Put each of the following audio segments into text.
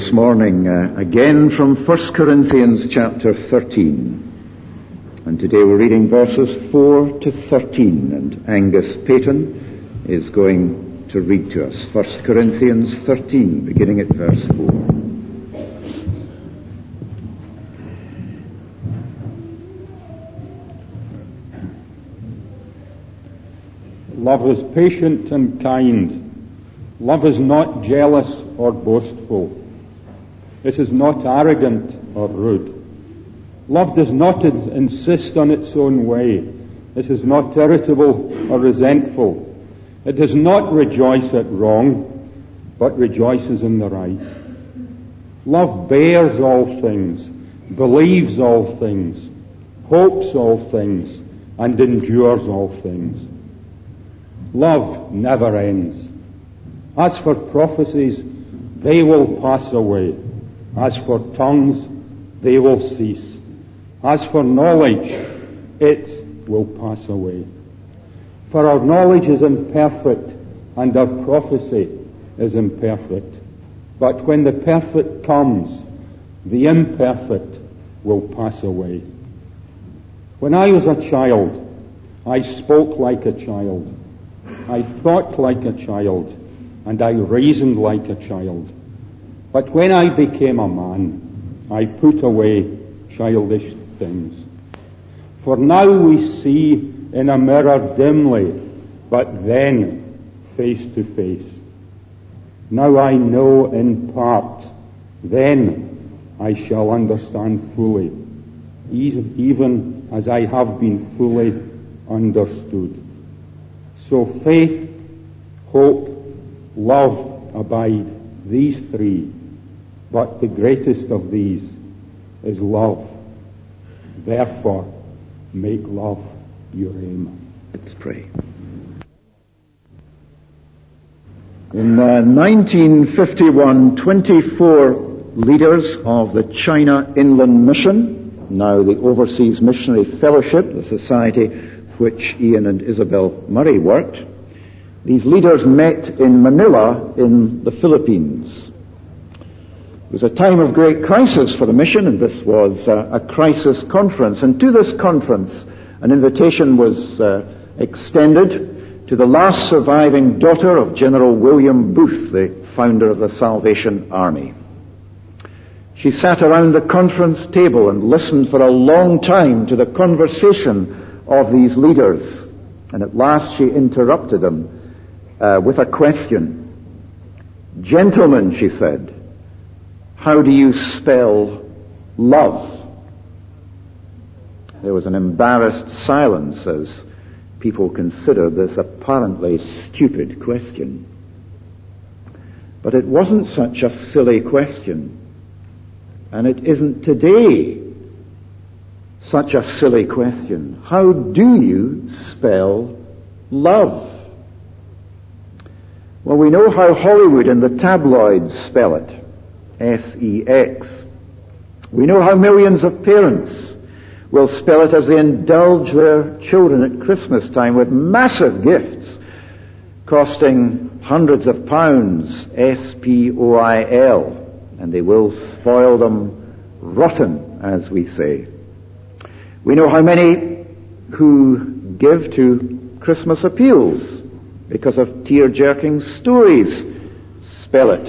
this morning again from 1 Corinthians chapter 13. And today we're reading verses 4 to 13, and Angus Payton is going to read to us 1 Corinthians 13, beginning at verse 4. Love is patient and kind. Love is not jealous or boastful. It is not arrogant or rude. Love does not insist on its own way. It is not irritable or resentful. It does not rejoice at wrong, but rejoices in the right. Love bears all things, believes all things, hopes all things, and endures all things. Love never ends. As for prophecies, they will pass away. As for tongues, they will cease. As for knowledge, it will pass away. For our knowledge is imperfect, and our prophecy is imperfect. But when the perfect comes, the imperfect will pass away. When I was a child, I spoke like a child. I thought like a child, and I reasoned like a child. But when I became a man, I put away childish things. For now we see in a mirror dimly, but then face to face. Now I know in part, then I shall understand fully, even as I have been fully understood. So faith, hope, love abide, these three, but the greatest of these is love. Therefore, make love your aim. Let's pray. In 1951, 24 leaders of the China Inland Mission, now the Overseas Missionary Fellowship, the society with which Ian and Isabel Murray worked, these leaders met in Manila in the Philippines. It was a time of great crisis for the mission, and this was a crisis conference. And to this conference, an invitation was extended to the last surviving daughter of General William Booth, the founder of the Salvation Army. She sat around the conference table and listened for a long time to the conversation of these leaders. And at last she interrupted them with a question. "Gentlemen," she said, "how do you spell love?" There was an embarrassed silence as people considered this apparently stupid question. But it wasn't such a silly question. And it isn't today such a silly question. How do you spell love? Well, we know how Hollywood and the tabloids spell it. S-E-X. We know how millions of parents will spell it as they indulge their children at Christmas time with massive gifts costing hundreds of pounds, S-P-O-I-L, and they will spoil them rotten, as we say. We know how many who give to Christmas appeals because of tear-jerking stories spell it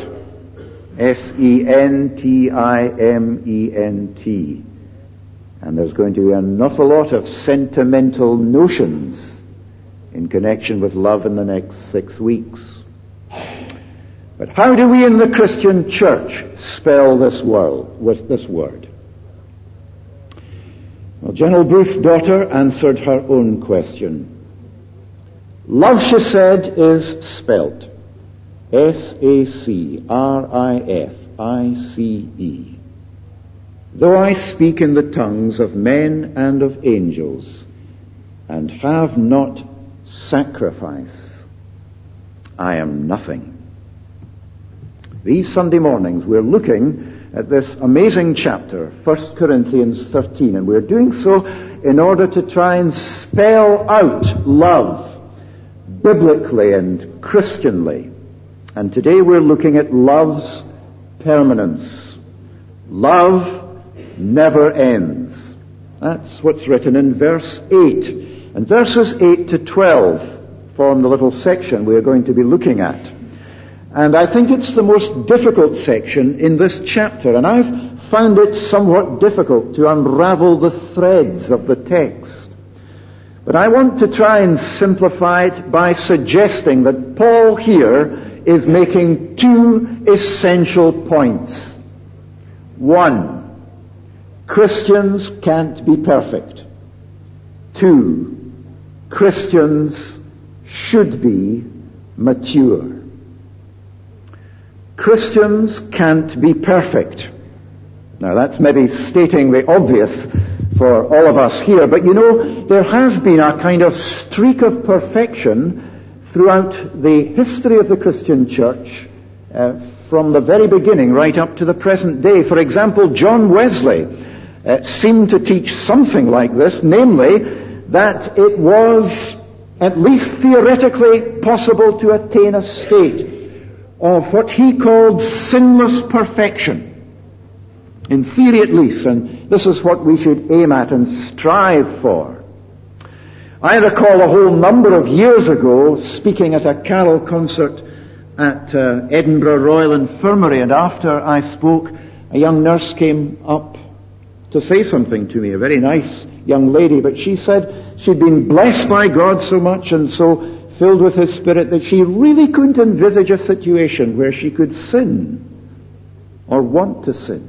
S-E-N-T-I-M-E-N-T. And there's going to be an awful lot of sentimental notions in connection with love in the next 6 weeks. But how do we in the Christian church spell this word? Well, General Booth's daughter answered her own question. Love, she said, is spelt S-A-C-R-I-F-I-C-E. Though I speak in the tongues of men and of angels, and have not sacrifice, I am nothing. These Sunday mornings we're looking at this amazing chapter, 1 Corinthians 13, and we're doing so in order to try and spell out love biblically and Christianly. And today we're looking at love's permanence. Love never ends. That's what's written in verse 8. And verses 8 to 12 form the little section we're going to be looking at. And I think it's the most difficult section in this chapter, and I've found it somewhat difficult to unravel the threads of the text. But I want to try and simplify it by suggesting that Paul here is making two essential points. One, Christians can't be perfect. Two, Christians should be mature. Christians can't be perfect. Now that's maybe stating the obvious for all of us here, but you know, there has been a kind of streak of perfection throughout the history of the Christian church, from the very beginning right up to the present day. For example, John Wesley seemed to teach something like this, namely that it was at least theoretically possible to attain a state of what he called sinless perfection. In theory at least, and this is what we should aim at and strive for. I recall a whole number of years ago speaking at a carol concert at Edinburgh Royal Infirmary, and after I spoke, a young nurse came up to say something to me, a very nice young lady, but she said she'd been blessed by God so much and so filled with His Spirit that she really couldn't envisage a situation where she could sin or want to sin.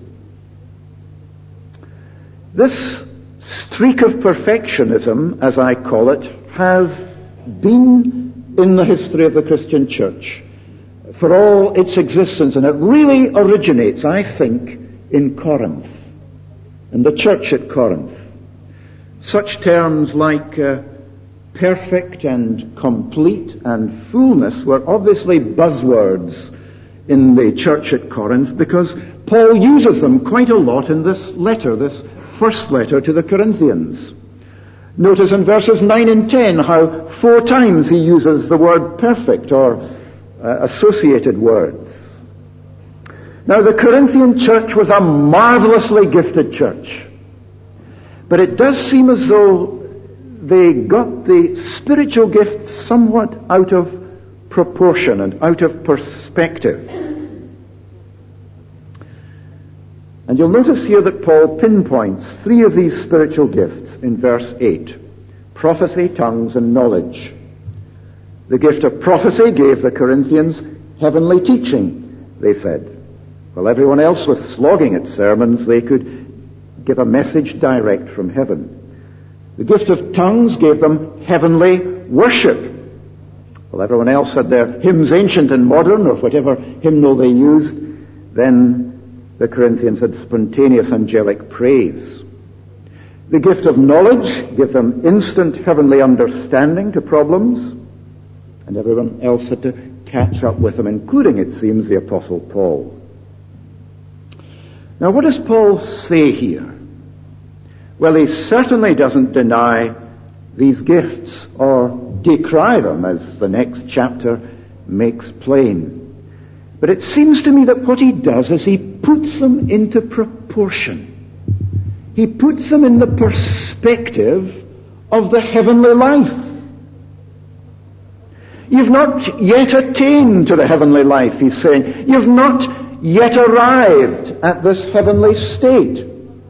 This streak of perfectionism, as I call it, has been in the history of the Christian church for all its existence, and it really originates, I think, in Corinth, in the church at Corinth. Such terms like perfect and complete and fullness were obviously buzzwords in the church at Corinth because Paul uses them quite a lot in this letter, this first letter to the Corinthians. Notice in verses 9 and 10 how 4 times he uses the word perfect or associated words. Now the Corinthian church was a marvelously gifted church, but it does seem as though they got the spiritual gifts somewhat out of proportion and out of perspective. And you'll notice here that Paul pinpoints 3 of these spiritual gifts in verse 8. Prophecy, tongues, and knowledge. The gift of prophecy gave the Corinthians heavenly teaching, they said. While everyone else was slogging at sermons, they could give a message direct from heaven. The gift of tongues gave them heavenly worship. While everyone else had their hymns, ancient and modern, or whatever hymnal they used, then the Corinthians had spontaneous angelic praise. The gift of knowledge gave them instant heavenly understanding to problems, and everyone else had to catch up with them, including, it seems, the Apostle Paul. Now, what does Paul say here? Well, he certainly doesn't deny these gifts or decry them, as the next chapter makes plain. But it seems to me that what he does is he puts them into proportion. He puts them in the perspective of the heavenly life. You've not yet attained to the heavenly life, he's saying. You've not yet arrived at this heavenly state.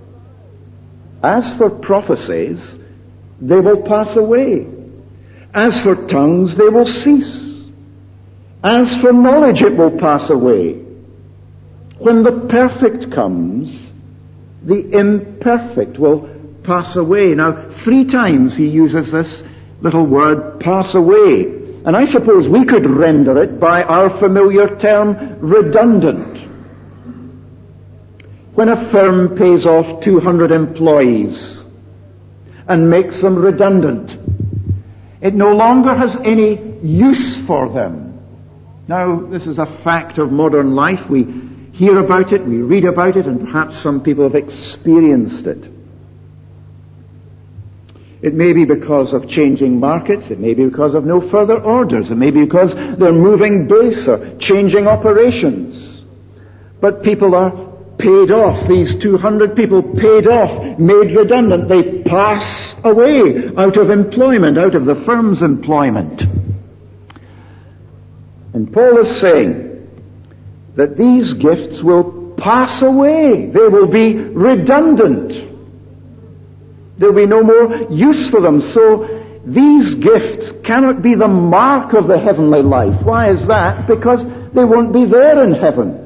As for prophecies, they will pass away. As for tongues, they will cease. As for knowledge, it will pass away. When the perfect comes, the imperfect will pass away. Now, 3 times he uses this little word, pass away. And I suppose we could render it by our familiar term, redundant. When a firm pays off 200 employees and makes them redundant, it no longer has any use for them. Now, this is a fact of modern life. We hear about it, we read about it, and perhaps some people have experienced it. It may be because of changing markets, it may be because of no further orders, it may be because they're moving base or changing operations. But people are paid off. These 200 people paid off, made redundant. They pass away out of employment, out of the firm's employment. And Paul is saying that these gifts will pass away. They will be redundant. There will be no more use for them. So these gifts cannot be the mark of the heavenly life. Why is that? Because they won't be there in heaven.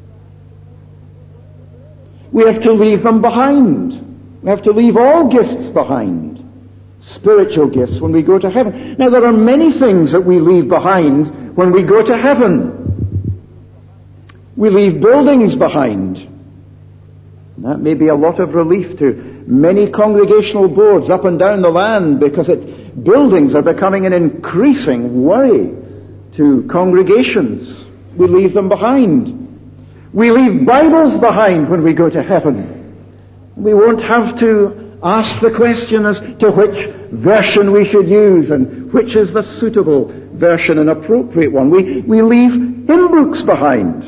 We have to leave them behind. We have to leave all gifts behind. Spiritual gifts when we go to heaven. Now there are many things that we leave behind when we go to heaven. We leave buildings behind. That may be a lot of relief to many congregational boards up and down the land, because buildings are becoming an increasing worry to congregations. We leave them behind. We leave Bibles behind when we go to heaven. We won't have to ask the question as to which version we should use and which is the suitable version and appropriate one. We leave hymn books behind.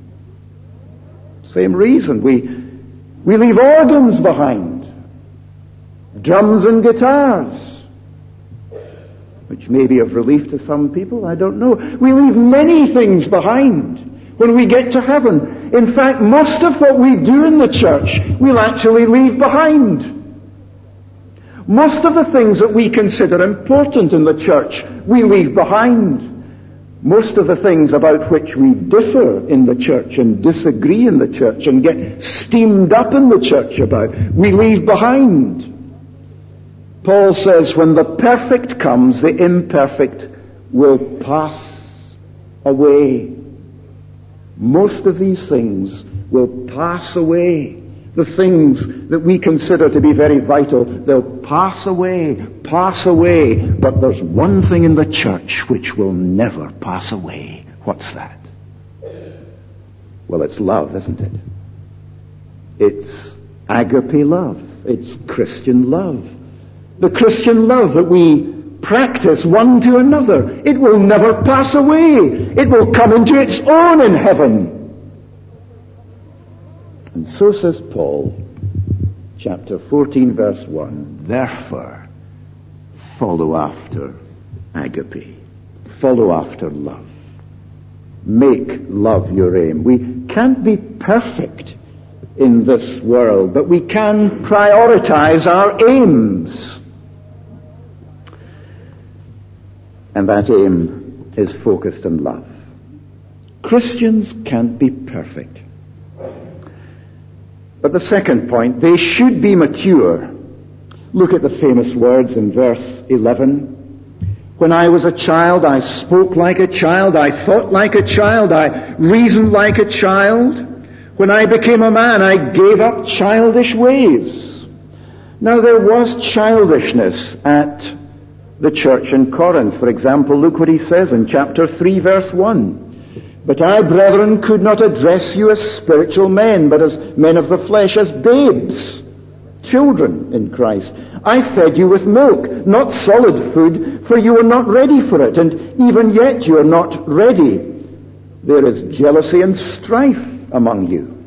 Same reason. We leave organs behind. Drums and guitars, which may be of relief to some people, I don't know. We leave many things behind when we get to heaven. In fact, most of what we do in the church, we'll actually leave behind. Most of the things that we consider important in the church, we leave behind. Most of the things about which we differ in the church and disagree in the church and get steamed up in the church about, we leave behind. Paul says, when the perfect comes, the imperfect will pass away. Most of these things will pass away. The things that we consider to be very vital, they'll pass away. But there's one thing in the church which will never pass away. What's that? Well, it's love, isn't it? It's agape love. It's Christian love. The Christian love that we practice one to another. It will never pass away. It will come into its own in heaven. And so says Paul, chapter 14, verse 1, therefore, follow after agape. Follow after love. Make love your aim. We can't be perfect in this world, but we can prioritize our aims. And that aim is focused on love. Christians can't be perfect. But the second point, they should be mature. Look at the famous words in verse 11. When I was a child, I spoke like a child, I thought like a child, I reasoned like a child. When I became a man, I gave up childish ways. Now there was childishness at the church in Corinth. For example, look what he says in chapter 3, verse 1. But I, brethren, could not address you as spiritual men, but as men of the flesh, as babes, children in Christ. I fed you with milk, not solid food, for you were not ready for it, and even yet you are not ready. There is jealousy and strife among you.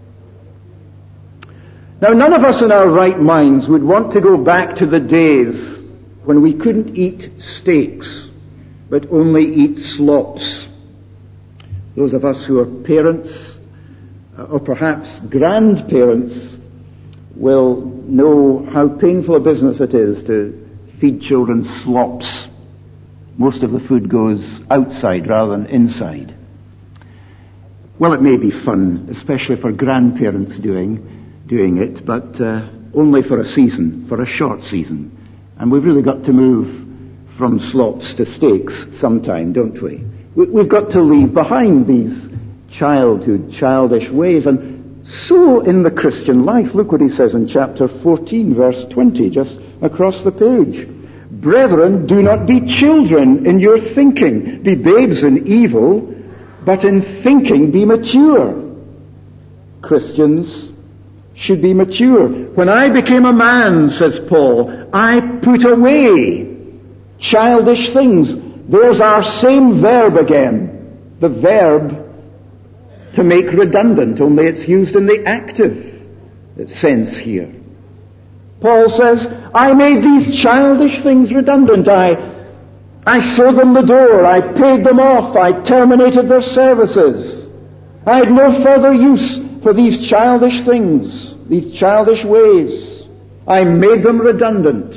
Now, none of us in our right minds would want to go back to the days when we couldn't eat steaks, but only eat slops. Those of us who are parents, or perhaps grandparents, will know how painful a business it is to feed children slops. Most of the food goes outside rather than inside. Well, it may be fun, especially for grandparents doing it, but only for a season, for a short season. And we've really got to move from slops to steaks sometime, don't we? We've got to leave behind these childish ways. And so in the Christian life, look what he says in chapter 14, verse 20, just across the page. Brethren, do not be children in your thinking. Be babes in evil, but in thinking be mature. Christians should be mature. When I became a man, says Paul, I put away childish things. There's our same verb again. The verb to make redundant, only it's used in the active sense here. Paul says, I made these childish things redundant. I showed them the door. I paid them off. I terminated their services. I had no further use for these childish things, these childish ways. I made them redundant.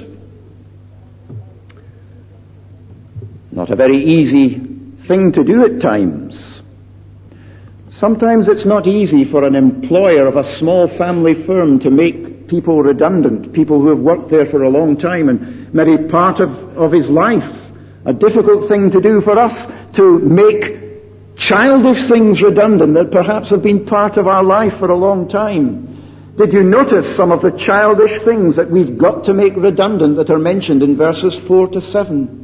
Not a very easy thing to do at times. Sometimes it's not easy for an employer of a small family firm to make people redundant, people who have worked there for a long time and maybe part of his life. A difficult thing to do for us to make childish things redundant that perhaps have been part of our life for a long time. Did you notice some of the childish things that we've got to make redundant that are mentioned in verses 4 to 7?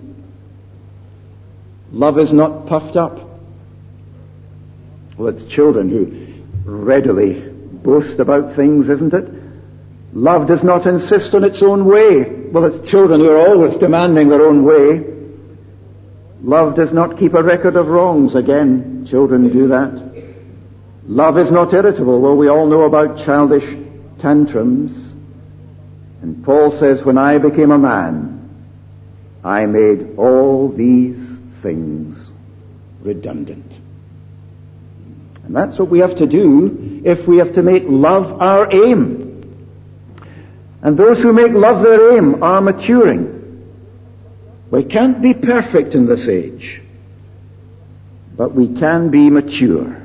Love is not puffed up. Well, it's children who readily boast about things, isn't it? Love does not insist on its own way. Well, it's children who are always demanding their own way. Love does not keep a record of wrongs. Again, children do that. Love is not irritable. Well, we all know about childish tantrums. And Paul says, when I became a man, I made all these things redundant. And that's what we have to do if we have to make love our aim. And those who make love their aim are maturing. We can't be perfect in this age, but we can be mature.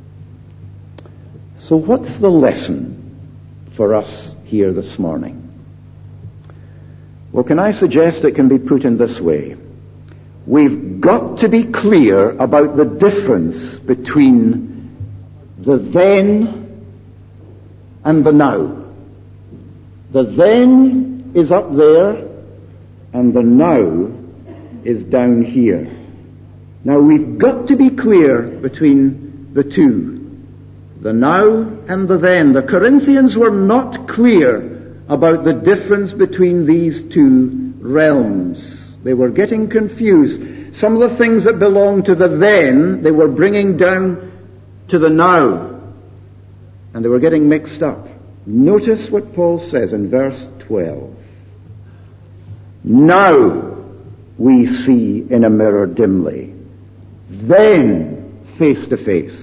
So what's the lesson for us here this morning? Well, can I suggest it can be put in this way? We've got to be clear about the difference between the then and the now. The then is up there and the now is down here. Now we've got to be clear between the two. The now and the then. The Corinthians were not clear about the difference between these two realms. They were getting confused. Some of the things that belonged to the then, they were bringing down to the now. And they were getting mixed up. Notice what Paul says in verse 12. Now we see in a mirror dimly, then face to face.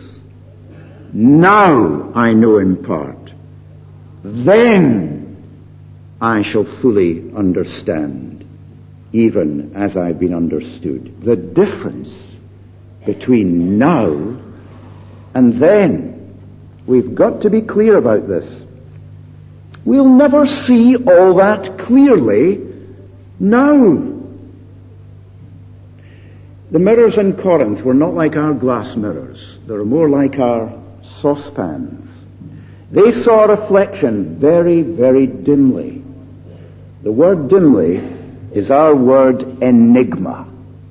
Now I know in part, then I shall fully understand, even as I've been understood. The difference between now and then. We've got to be clear about this. We'll never see all that clearly now. The mirrors in Corinth were not like our glass mirrors. They were more like our saucepans. They saw a reflection very, very dimly. The word dimly is our word enigma.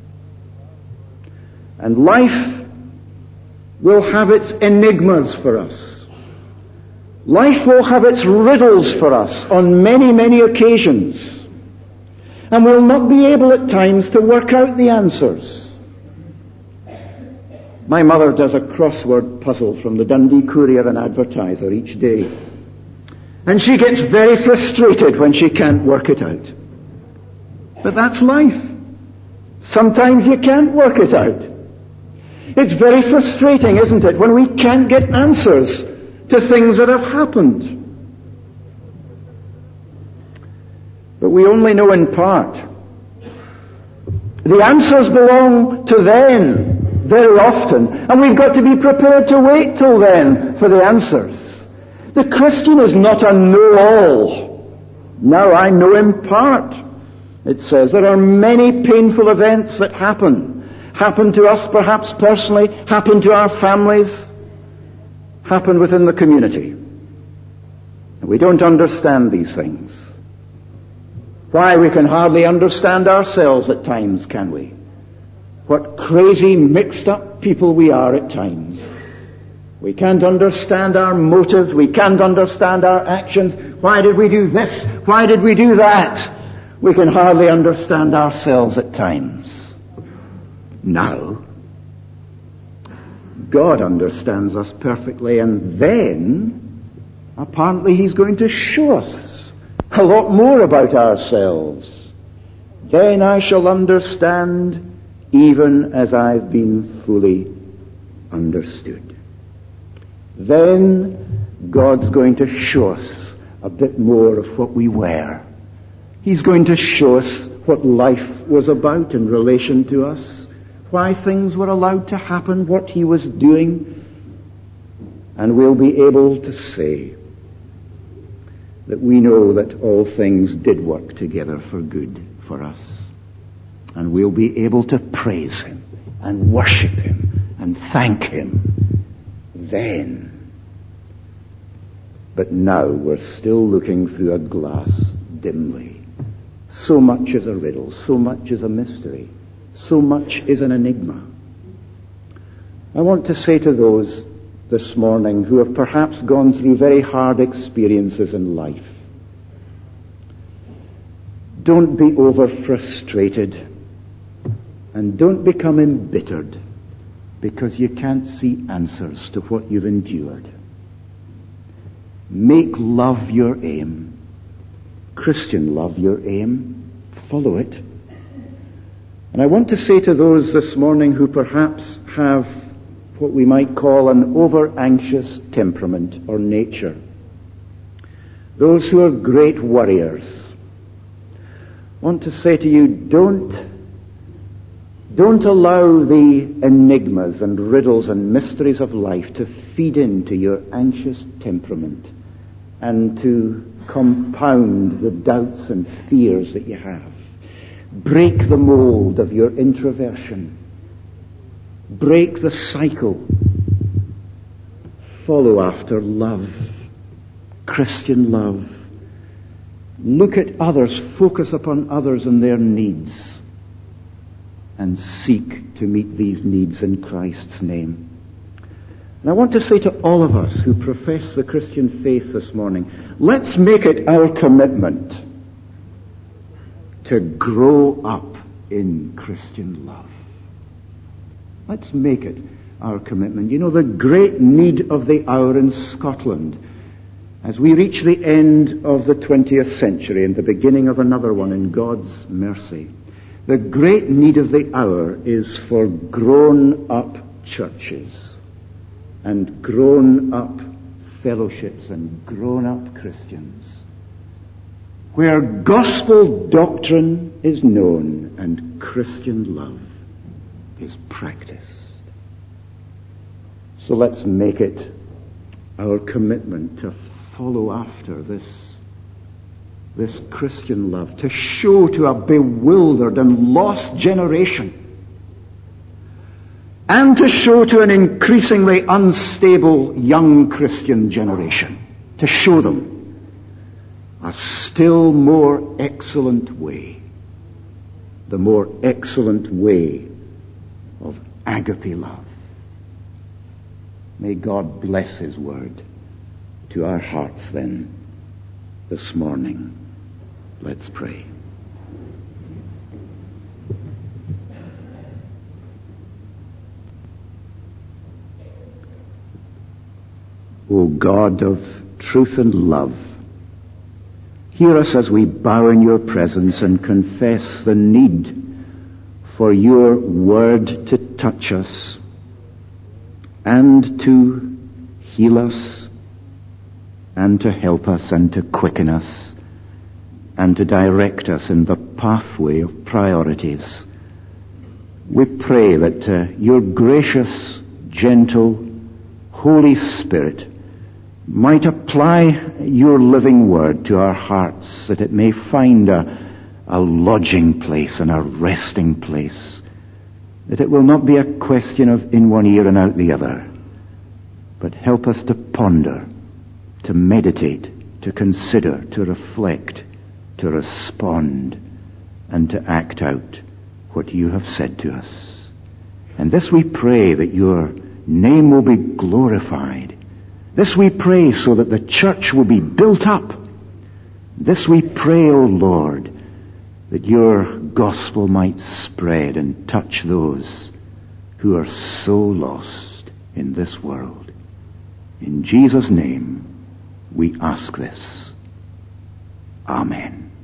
And life will have its enigmas for us. Life will have its riddles for us on many, many occasions. And we'll not be able at times to work out the answers. My mother does a crossword puzzle from the Dundee Courier and Advertiser each day. And she gets very frustrated when she can't work it out. But that's life. Sometimes you can't work it out. It's very frustrating, isn't it, when we can't get answers to things that have happened. But we only know in part. The answers belong to then, very often, and we've got to be prepared to wait till then for the answers. The Christian is not a know-all. Now I know in part. It says there are many painful events that happen to us perhaps personally, happen to our families, happen within the community. And we don't understand these things. Why, we can hardly understand ourselves at times, can we? What crazy, mixed up people we are at times. We can't understand our motives. We can't understand our actions. Why did we do this? Why did we do that? We can hardly understand ourselves at times. Now, God understands us perfectly, and then, apparently, he's going to show us a lot more about ourselves. Then I shall understand even as I've been fully understood. Then God's going to show us a bit more of what we were. He's going to show us what life was about in relation to us, why things were allowed to happen, what he was doing, and we'll be able to say that we know that all things did work together for good for us. And we'll be able to praise him and worship him and thank him then. But now we're still looking through a glass dimly. So much is a riddle, so much is a mystery, so much is an enigma. I want to say to those this morning who have perhaps gone through very hard experiences in life, don't be over frustrated and don't become embittered because you can't see answers to what you've endured. Make love your aim, Christian love your aim, follow it. And I want to say to those this morning who perhaps have what we might call an over-anxious temperament or nature, those who are great worriers, I want to say to you, don't allow the enigmas and riddles and mysteries of life to feed into your anxious temperament and to compound the doubts and fears that you have. Break the mold of your introversion. Break the cycle. Follow after love, Christian love. Look at others, focus upon others and their needs, and seek to meet these needs in Christ's name. And I want to say to all of us who profess the Christian faith this morning, let's make it our commitment to grow up in Christian love. Let's make it our commitment. You know, the great need of the hour in Scotland, as we reach the end of the 20th century and the beginning of another one in God's mercy, the great need of the hour is for grown-up churches and grown-up fellowships and grown-up Christians, where gospel doctrine is known and Christian love is practiced. So let's make it our commitment to follow after this Christian love, to show to a bewildered and lost generation, and to show to an increasingly unstable young Christian generation, to show them a still more excellent way, the more excellent way of agape love. May God bless his word to our hearts then this morning. Let's pray. O God of truth and love, hear us as we bow in your presence and confess the need for your word to touch us and to heal us and to help us and to quicken us and to direct us in the pathway of priorities. We pray that your gracious, gentle, Holy Spirit might apply your living word to our hearts, that it may find a lodging place and a resting place, that it will not be a question of in one ear and out the other, but help us to ponder, to meditate, to consider, to reflect, to respond, and to act out what you have said to us. And this we pray that your name will be glorified. This we pray so that the church will be built up. This we pray, O Lord, that your gospel might spread and touch those who are so lost in this world. In Jesus' name we ask this. Amen.